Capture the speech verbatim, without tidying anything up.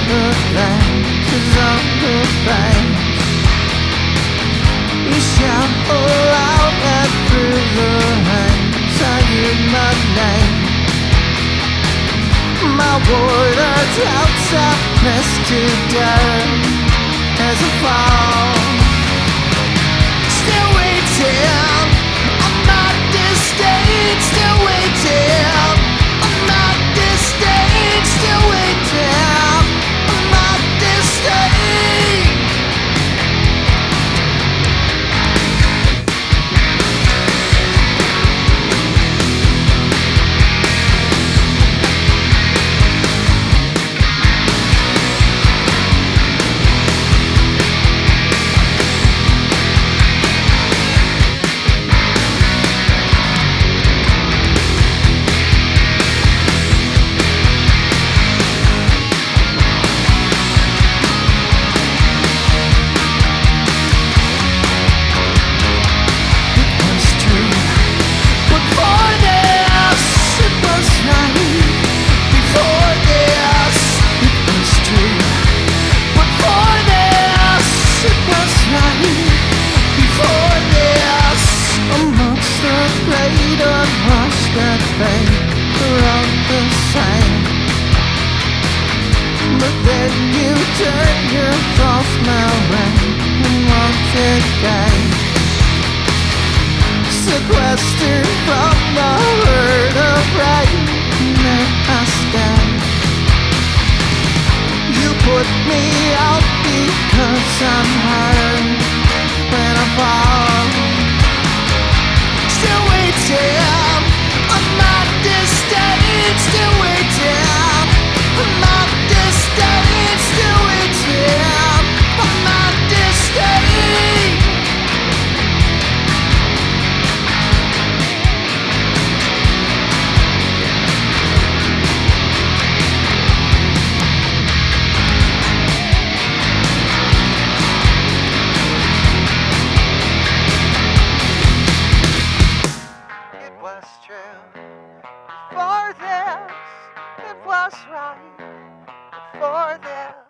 the glances on the banks. You shout aloud and through the hands I hear my name. My borders outside pressed to dirt as I fall. Still waiting on my disdain. Still waiting on my disdain. Still waiting on my disdain. That fate around the sand. But then you turn your false smile round and once again sequestered from the herd of rain. There I stand. You put me out because I'm hurt when I fall. Still waiting on my disdain, still waiting on my disdain, still waiting on my disdain. It was true. For this, it was right. For this.